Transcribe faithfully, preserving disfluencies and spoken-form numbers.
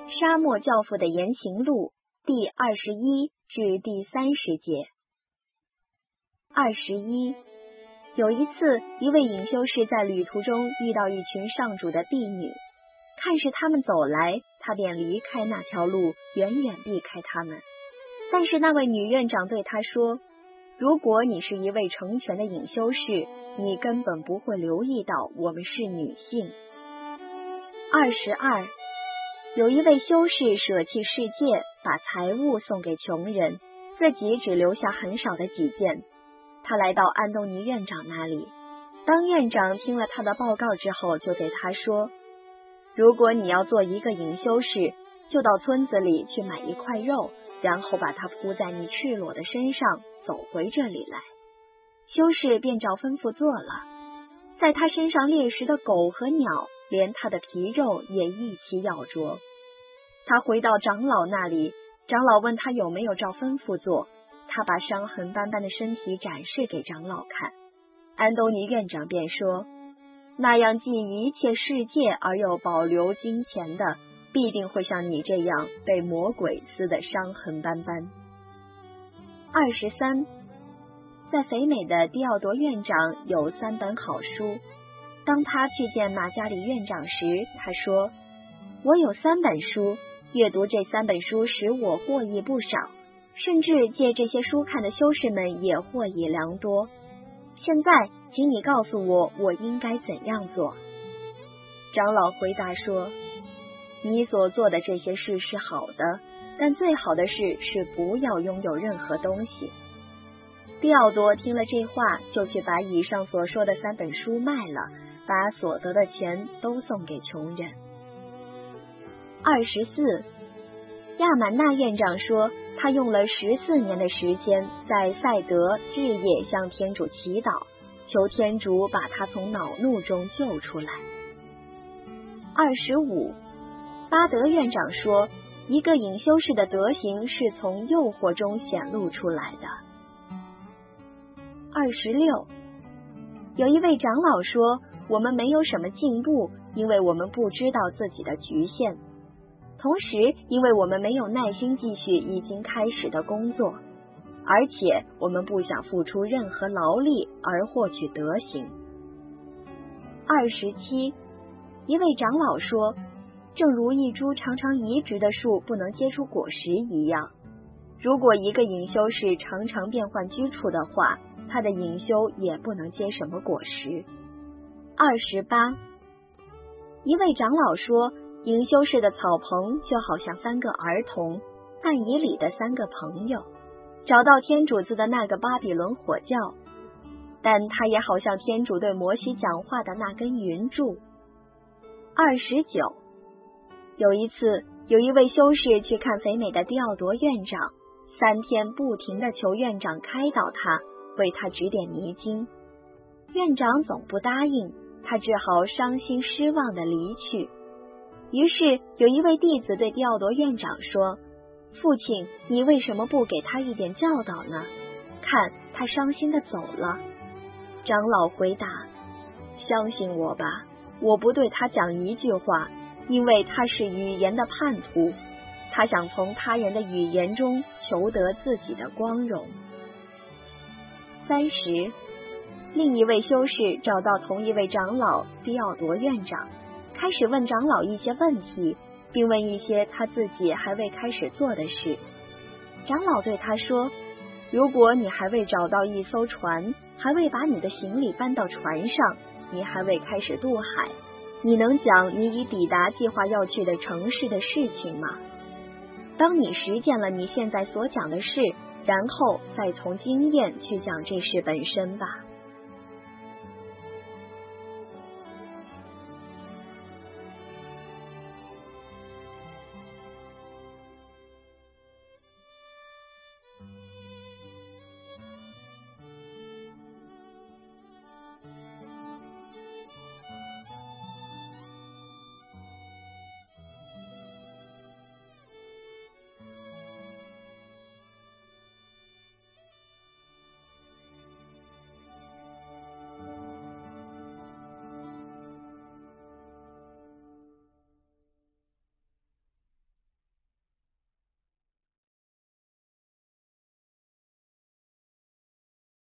沙漠教父的言行录第二十一至第三十节。二十一，有一次，一位隐修士在旅途中遇到一群上主的婢女，看是他们走来，他便离开那条路，远远避开他们。但是那位女院长对他说，如果你是一位成全的隐修士，你根本不会留意到我们是女性。二十二，有一位修士舍弃世界，把财物送给穷人，自己只留下很少的几件。他来到安东尼院长那里，当院长听了他的报告之后，就对他说，如果你要做一个隐修士，就到村子里去买一块肉，然后把它铺在你赤裸的身上，走回这里来。修士便照吩咐做了，在他身上猎食的狗和鸟，连他的皮肉也一起咬啄。他回到长老那里，长老问他有没有照吩咐做，他把伤痕斑斑的身体展示给长老看。安东尼院长便说，那样记一切世界而又保留金钱的，必定会像你这样被魔鬼撕得伤痕斑斑。二十三，在肥美的迪奥多院长有三本好书。当他去见马加里院长时，他说，我有三本书，阅读这三本书使我获益不少，甚至借这些书看的修士们也获益良多。现在请你告诉我，我应该怎样做？长老回答说，你所做的这些事是好的，但最好的事是不要拥有任何东西。迪奥多听了这话，就去把以上所说的三本书卖了，把所得的钱都送给穷人。二十四，亚满纳院长说，他用了十四年的时间在赛德日夜向天主祈祷，求天主把他从恼怒中救出来。二十五，巴德院长说，一个隐修士的德行是从诱惑中显露出来的。二十六，有一位长老说，我们没有什么进步，因为我们不知道自己的局限，同时因为我们没有耐心继续已经开始的工作，而且我们不想付出任何劳力而获取德行。二十七，一位长老说，正如一株常常移植的树不能结出果实一样，如果一个隐修士常常变换居处的话，他的隐修也不能结什么果实。二十八，一位长老说，隐修士的草棚就好像三个儿童，暗椅里的三个朋友，找到天主子的那个巴比伦火教，但他也好像天主对摩西讲话的那根云柱。二十九，有一次，有一位修士去看肥美的迪奥多院长，三天不停地求院长开导他，为他指点迷津。院长总不答应，他只好伤心失望地离去。于是有一位弟子对迪奥多院长说，父亲，你为什么不给他一点教导呢？看，他伤心地走了。长老回答，相信我吧，我不对他讲一句话，因为他是语言的叛徒，他想从他人的语言中求得自己的光荣。三十，另一位修士找到同一位长老迪奥多院长，开始问长老一些问题，并问一些他自己还未开始做的事。长老对他说，如果你还未找到一艘船，还未把你的行李搬到船上，你还未开始渡海，你能讲你已抵达计划要去的城市的事情吗？当你实践了你现在所讲的事，然后再从经验去讲这事本身吧。